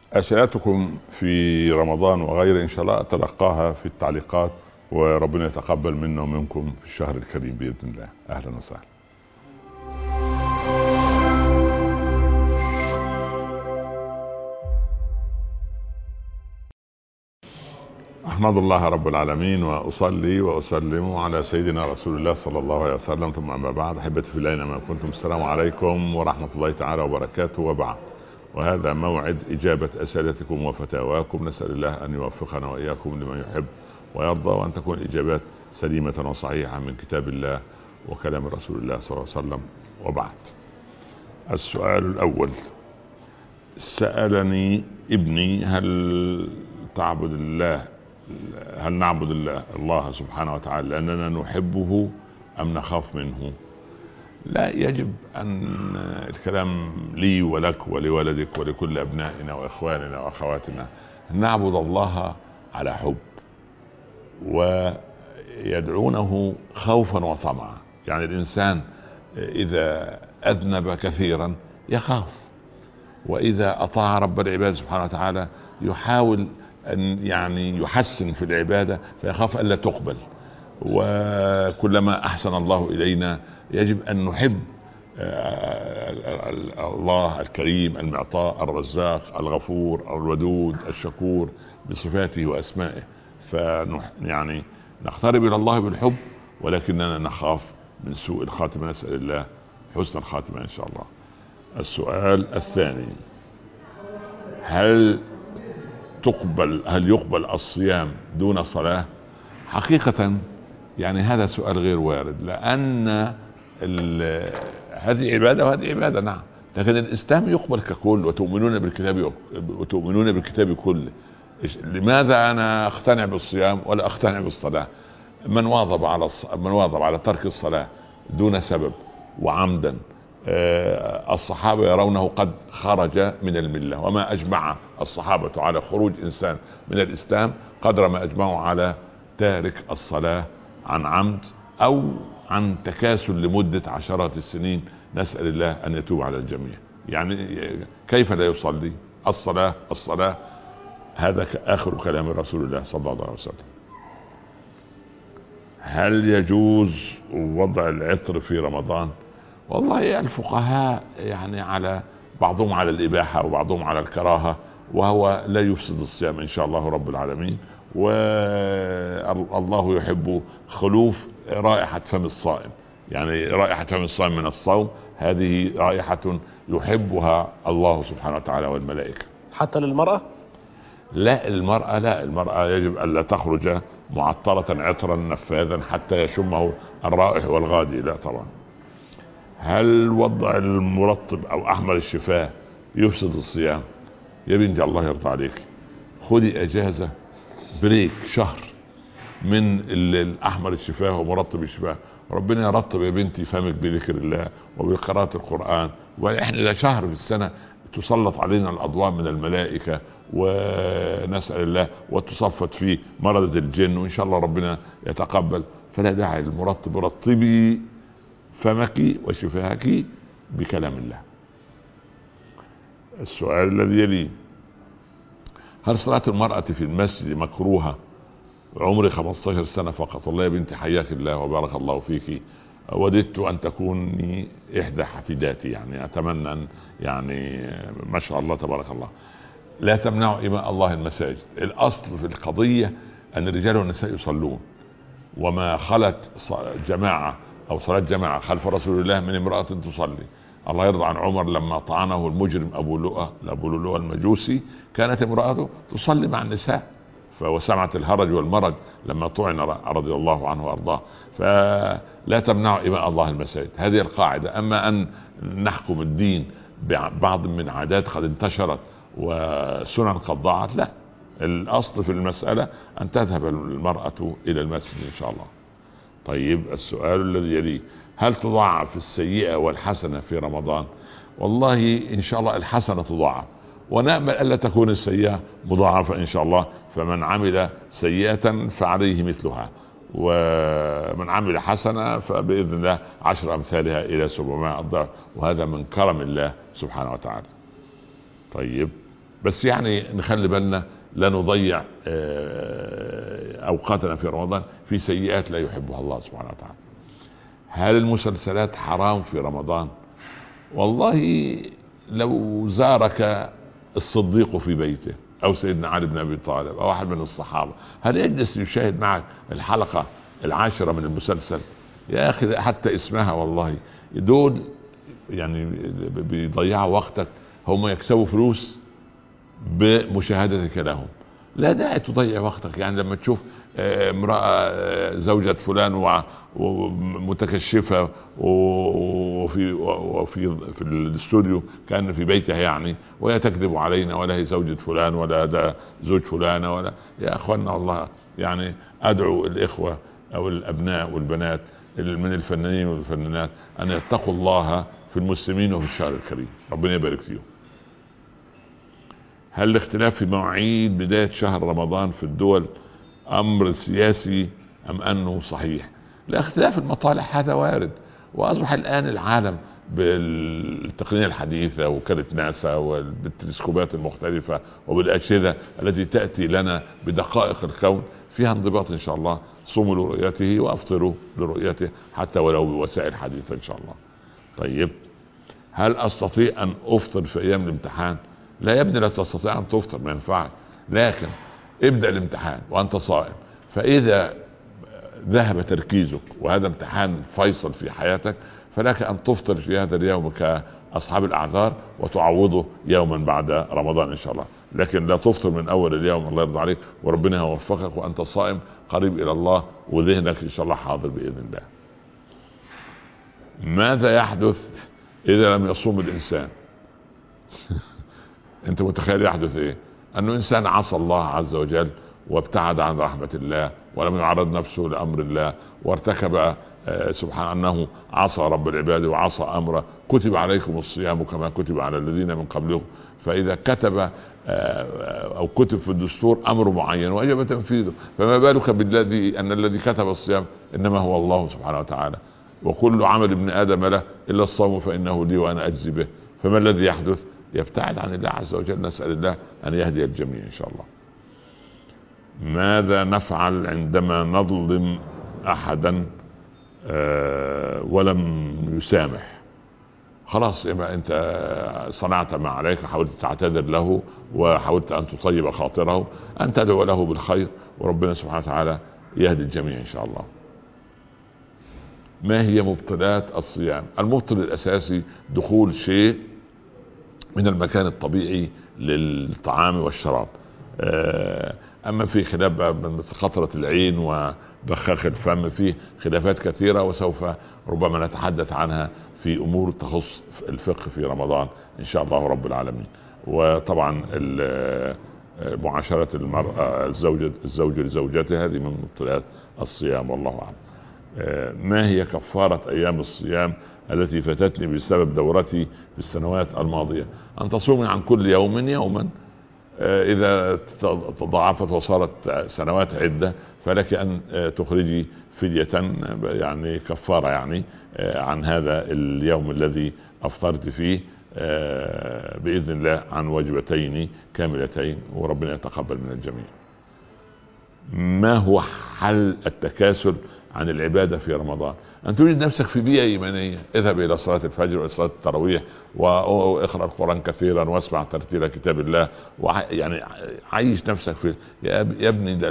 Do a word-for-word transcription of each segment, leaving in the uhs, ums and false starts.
أسئلتكم في رمضان وغيره إن شاء الله أتلقاها في التعليقات، وربنا يتقبل منا ومنكم في الشهر الكريم بإذن الله. أهلا وسهلا. أحمد الله رب العالمين وأصلي وأسلم على سيدنا رسول الله صلى الله عليه وسلم، ثم أما بعد. أحبتي في الله أينما كنتم، السلام عليكم ورحمة الله تعالى وبركاته، وبعد. وهذا موعد إجابة أسئلتكم وفتاواكم، نسأل الله أن يوفقنا وإياكم لما يحب ويرضى، وأن تكون الإجابات سليمة وصحيحة من كتاب الله وكلام رسول الله صلى الله عليه وسلم، وبعد. السؤال الأول: سألني ابني هل تعبد الله هل نعبد الله, الله سبحانه وتعالى لأننا نحبه أم نخاف منه؟ لا، يجب أن الكلام لي ولك ولولدك ولكل أبنائنا وإخواننا وأخواتنا نعبد الله على حب، ويدعونه خوفا وطمعا. يعني الإنسان إذا أذنب كثيرا يخاف، وإذا أطاع رب العباد سبحانه وتعالى يحاول أن يعني يحسن في العبادة فيخاف ألا تقبل. وكلما أحسن الله إلينا يجب أن نحب الله الكريم المعطاء الرزاق الغفور الودود الشكور بصفاته وأسمائه، فيعني نقترب إلى الله بالحب، ولكننا نخاف من سوء الخاتمة، نسأل الله حسن الخاتمة إن شاء الله. السؤال الثاني: هل تقبل هل يقبل الصيام دون صلاة؟ حقيقة يعني هذا سؤال غير وارد، لأن هذه عبادة وهذه عبادة، نعم، لكن الإسلام يقبل ككل، وتؤمنون بالكتاب وتؤمنون بالكتاب كله. لماذا أنا أقتنع بالصيام ولا أقتنع بالصلاة؟ من واظب على من واظب على ترك الصلاة دون سبب وعمدا، الصحابة يرونه قد خرج من الملة، وما أجمع الصحابة على خروج إنسان من الإسلام قدر ما أجمعوا على تارك الصلاة عن عمد أو عن تكاسل لمدة عشرات السنين. نسأل الله أن يتوب على الجميع. يعني كيف لا يصلي؟ الصلاة الصلاة هذا آخر كلام رسول الله صلى الله عليه وسلم. هل يجوز وضع العطر في رمضان؟ والله الفقهاء يعني على بعضهم على الإباحة وبعضهم على الكراهة، وهو لا يفسد الصيام إن شاء الله رب العالمين، والله يحب خلوف رائحة فم الصائم. يعني رائحة فم الصائم من الصوم هذه رائحة يحبها الله سبحانه وتعالى والملائكة. حتى للمرأة؟ لا، المرأة لا، المرأة يجب أن لا تخرج معطرة عطرا نفاذا حتى يشمه الرائح والغادي، لا طبعا. هل وضع المرطب او احمر الشفاه يفسد الصيام؟ يا بنتي الله يرضى عليك، خدي اجازة بريك شهر من الاحمر الشفاه ومرطب الشفاه، ربنا يرطب يا بنتي فمك بذكر الله وبقراءة القرآن. واحنا لا شهر في السنة تسلط علينا الاضواء من الملائكة ونسأل الله وتصفت فيه مرضة الجن، وان شاء الله ربنا يتقبل، فلا داعي للمرطب. رطبي فمك وشفاهك بكلام الله. السؤال الذي يلي: هل صلاة المرأة في المسجد مكروهة؟ عمري خمسة عشر سنة فقط. والله يا بنتي حياك الله وبارك الله فيك، وددت أن تكوني إحدى حفيداتي، يعني أتمنى أن يعني ما شاء الله تبارك الله. لا تمنعوا إماء الله المساجد. الأصل في القضية أن الرجال والنساء يصلون، وما خلت جماعة أو صلاة جماعة خلف رسول الله من امرأة تصلي. الله يرضى عن عمر لما طعنه المجرم أبو لؤلؤة أبو لؤلؤة المجوسي، كانت امرأته تصلي مع النساء، وسمعت الهرج والمرج لما طعن رضي الله عنه وأرضاه. فلا تمنعوا إماء الله المساجد، هذه القاعدة. أما أن نحكم الدين ببعض من عادات قد انتشرت وسنن قد ضاعت، لا، الأصل في المسألة أن تذهب المرأة إلى المسجد إن شاء الله. طيب، السؤال الذي يليه: هل تضاعف السيئة والحسنة في رمضان؟ والله إن شاء الله الحسنة تضاعف، ونأمل ألا تكون السيئة مضاعفة إن شاء الله. فمن عمل سيئة فعليه مثلها، ومن عمل حسنة فبإذن الله عشر أمثالها إلى سبعمائة ضعف، وهذا من كرم الله سبحانه وتعالى. طيب، بس يعني نخلي بالنا لا نضيع اوقاتنا في رمضان في سيئات لا يحبها الله سبحانه وتعالى. هل المسلسلات حرام في رمضان؟ والله لو زارك الصديق في بيته او سيدنا علي بن ابي طالب او احد من الصحابة، هل يجلس يشاهد معك الحلقة العاشرة من المسلسل؟ يا اخي حتى اسمها والله دول يعني بيضيعوا وقتك، هم يكسبوا فلوس بمشاهدتك لهم. لا داعي تضيع وقتك. يعني لما تشوف امرأة زوجة فلان ومتكشفة وفي وفي في الاستوديو كان في بيتها يعني، وهي تكذب علينا ولا هي زوجة فلان ولا ده زوج فلانة ولا. يا اخوانا والله يعني ادعو الاخوة او الابناء والبنات من الفنانين والفنانات ان يتقوا الله في المسلمين وفي الشهر الكريم، ربنا يبارك فيهم. هل الاختلاف في مواعيد بداية شهر رمضان في الدول امر سياسي ام انه صحيح؟ لا، اختلاف المطالع هذا وارد، واصبح الان العالم بالتقنية الحديثة وكالة ناسا وبالتلسكوبات المختلفة وبالاجهزة التي تأتي لنا بدقائق الكون فيها انضباط ان شاء الله. صوموا لرؤيته وافطروا لرؤيته حتى ولو بوسائل حديثة ان شاء الله. طيب، هل استطيع ان افطر في ايام الامتحان؟ لا يا ابني، لا تستطيع ان تفطر، ما ينفعش. لكن ابدأ الامتحان وانت صائم، فاذا ذهب تركيزك وهذا امتحان فيصل في حياتك فلك ان تفطر في هذا اليوم كاصحاب الاعذار وتعوضه يوما بعد رمضان ان شاء الله. لكن لا تفطر من اول اليوم، الله يرضى عليك وربنا يوفقك وانت صائم قريب الى الله وذهنك ان شاء الله حاضر باذن الله. ماذا يحدث اذا لم يصوم الانسان؟ انت متخيل يحدث ايه؟ انه انسان عصى الله عز وجل وابتعد عن رحمة الله ولم يعرض نفسه لامر الله وارتكب سبحان انه عصى رب العباد وعصى امره. كتب عليكم الصيام كما كتب على الذين من قبلكم. فاذا كتب او كتب في الدستور امر معين وجب تنفيذه، فما بالك بالذي ان الذي كتب الصيام انما هو الله سبحانه وتعالى. وكل عمل ابن ادم له الا الصوم فانه لي وانا اجزي به. فما الذي يحدث؟ يبتعد عن الله عز وجل. نسأل الله ان يهدي الجميع ان شاء الله. ماذا نفعل عندما نظلم احدا أه ولم يسامح؟ خلاص، يبقى انت صنعت ما عليك، حاولت تعتذر له وحاولت ان تطيب خاطره، ان تدعو له بالخير وربنا سبحانه وتعالى يهدي الجميع ان شاء الله. ما هي مبطلات الصيام؟ المبطل الاساسي دخول شيء من المكان الطبيعي للطعام والشراب. اما في خلاف من خطرة العين وبخاخ الفم، فيه خلافات كثيرة وسوف ربما نتحدث عنها في امور تخص الفقه في رمضان ان شاء الله رب العالمين. وطبعا معاشرة المرأة الزوجة الزوج لزوجته هذه من مبطلات الصيام والله اعلم. ما هي كفارة ايام الصيام التي فاتتني بسبب دورتي في السنوات الماضية؟ ان تصومي عن كل يوم يوما. اذا تضاعفت وصارت سنوات عدة فلك ان تخرجي فدية يعني كفارة يعني عن هذا اليوم الذي افطرت فيه باذن الله عن وجبتين كاملتين وربنا يتقبل من الجميع. ما هو حل التكاسل عن العبادة في رمضان؟ ان تجد نفسك في بيئة ايمانية، اذهب الى صلاة الفجر والى صلاة التراويح واقرأ القرآن كثيرا واسمع ترتيل كتاب الله، يعني عيش نفسك في. يا ابني ده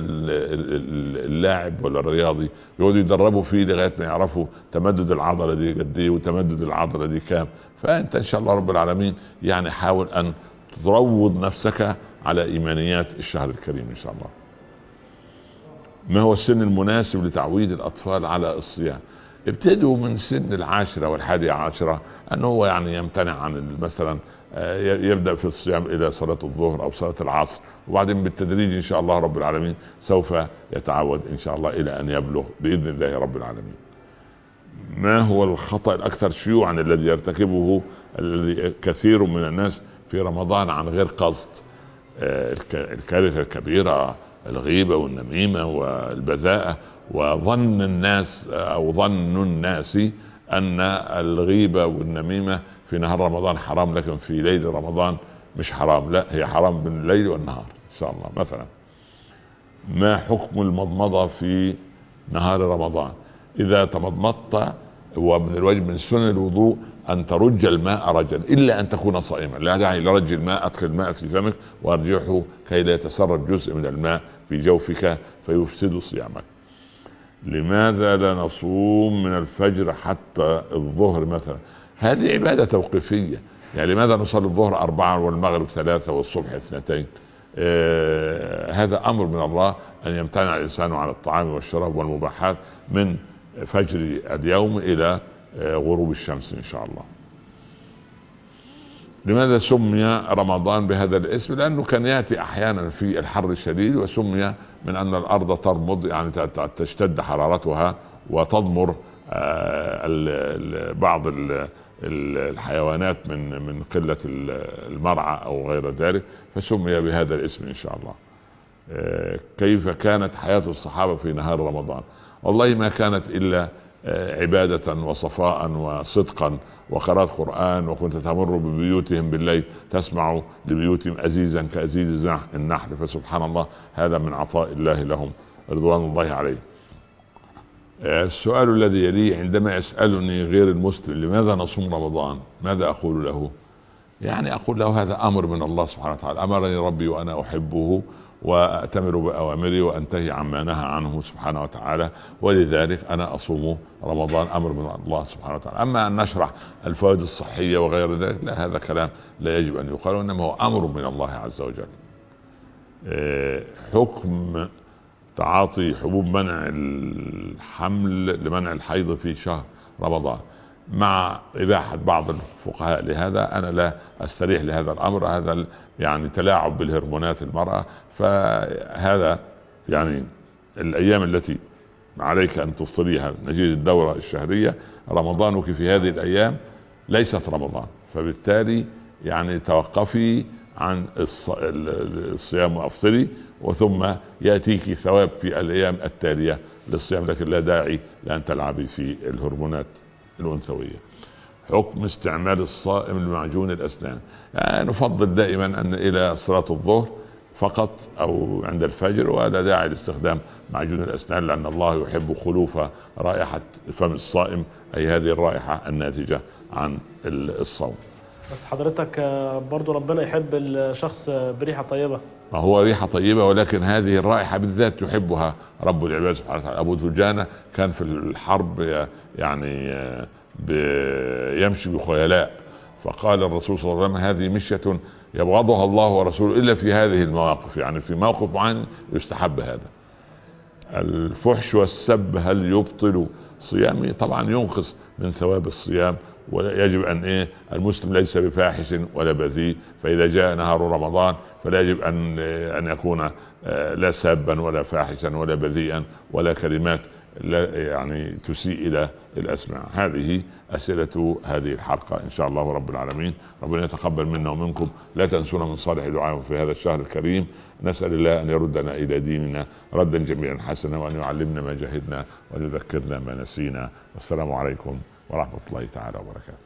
اللاعب ولا الرياضي يقعدوا يدربوا فيه لغاية ما يعرفوا تمدد العضلة دي قد ايه وتمدد العضلة دي كام. فانت ان شاء الله رب العالمين يعني حاول ان تروض نفسك على ايمانيات الشهر الكريم ان شاء الله. ما هو السن المناسب لتعويد الاطفال على الصيام؟ ابتدوا من سن العاشرة والحادية عشرة انه هو يعني يمتنع عن مثلا يبدأ في الصيام الى صلاة الظهر او صلاة العصر، وبعدين بالتدريج ان شاء الله رب العالمين سوف يتعود ان شاء الله الى ان يبلغ باذن الله رب العالمين. ما هو الخطأ الاكثر شيوعا الذي يرتكبه الذي كثير من الناس في رمضان عن غير قصد؟ الكارثة الكبيرة الغيبة والنميمة والبذاءة، وظن الناس او ظن الناس ان الغيبة والنميمة في نهار رمضان حرام، لكن في ليل رمضان مش حرام، لا هي حرام بالليل والنهار ان شاء الله. مثلا ما حكم المضمضة في نهار رمضان؟ اذا تمضمضت، ومن الواجب من سنن الوضوء ان ترج الماء رجا، الا ان تكون صائما، لا داعي لرج الماء، ادخل الماء في فمك وارجعه كي لا يتسرب جزء من الماء في جوفك فيفسد صيامك. لماذا لا نصوم من الفجر حتى الظهر مثلا؟ هذه عبادة توقيفية، يعني لماذا نصلي الظهر أربعة والمغرب ثلاثة والصبح اثنتين؟ آه هذا أمر من الله أن يمتنع الإنسان عن الطعام والشراب والمباحات من فجر اليوم إلى آه غروب الشمس إن شاء الله. لماذا سمي رمضان بهذا الاسم؟ لأنه كان يأتي أحيانا في الحر الشديد، وسمي من أن الأرض ترمض، يعني تشتد حرارتها وتضمر بعض الحيوانات من من قلة المرعى أو غير ذلك، فسمي بهذا الاسم إن شاء الله. كيف كانت حياة الصحابة في نهار رمضان؟ والله ما كانت إلا عبادة وصفاء وصدقا وقراءة قرآن، وكنت تمر ببيوتهم بالليل تسمع لبيوتهم أزيزا كأزيز النحل، فسبحان الله هذا من عطاء الله لهم رضوان الله عليه. السؤال الذي يليه: عندما يسألني غير المسلم لماذا نصوم رمضان، ماذا أقول له؟ يعني أقول له هذا أمر من الله سبحانه وتعالى، أمرني ربي وأنا أحبه وأتمر بأوامري وأنتهي عما نهى عنه سبحانه وتعالى، ولذلك أنا أصوم رمضان، أمر من الله سبحانه وتعالى. أما أن نشرح الفوائد الصحية وغير ذلك لا، هذا كلام لا يجب أن يقال، وإنما هو أمر من الله عز وجل. حكم تعاطي حبوب منع الحمل لمنع الحيض في شهر رمضان، مع إباحة بعض الفقهاء لهذا، أنا لا أستريح لهذا الأمر، هذا يعني تلاعب بالهرمونات المرأة، فهذا يعني الأيام التي عليك أن تفطريها نجيز الدورة الشهرية، رمضانك في هذه الأيام ليست رمضان، فبالتالي يعني توقفي عن الصيام وأفطري، وثم يأتيك ثواب في الأيام التالية للصيام، لكن لا داعي لأن تلعبي في الهرمونات الأنثوية. حكم استعمال الصائم لمعجون الأسنان؟ يعني نفضل دائما أن إلى صلاة الظهر فقط أو عند الفجر، ولا داعي لاستخدام معجون الأسنان، لأن الله يحب خلوف رائحة فم الصائم، أي هذه الرائحة الناتجة عن الصوم. بس حضرتك برضو ربنا يحب الشخص بريحة طيبة. ما هو ريحة طيبة، ولكن هذه الرائحة بالذات يحبها رب العباد سبحانه وتعالى. أبو دجانة كان في الحرب يعني يمشي بخيلاء، فقال الرسول صلى الله عليه وسلم: هذه مشية يبغضها الله ورسوله إلا في هذه المواقف، يعني في موقف معين يستحب هذا. الفحش والسب هل يبطل صيامي؟ طبعا ينقص من ثواب الصيام، ويجب ان ايه المسلم ليس بفاحش ولا بذيء، فاذا جاء نهار رمضان فلا يجب ان ان يكون لا سابا ولا فاحشا ولا بذيئا ولا كلمات لا يعني تسيء الى الاسماع. هذه اسئله هذه الحلقه ان شاء الله رب العالمين. ربنا يتقبل منا ومنكم. لا تنسونا من صالح دعائكم في هذا الشهر الكريم. نسال الله ان يردنا الى ديننا ردا جميعا حسنا، وان يعلمنا ما جهدنا وان يذكرنا ما نسينا. والسلام عليكم ورحمه الله تعالى وبركاته.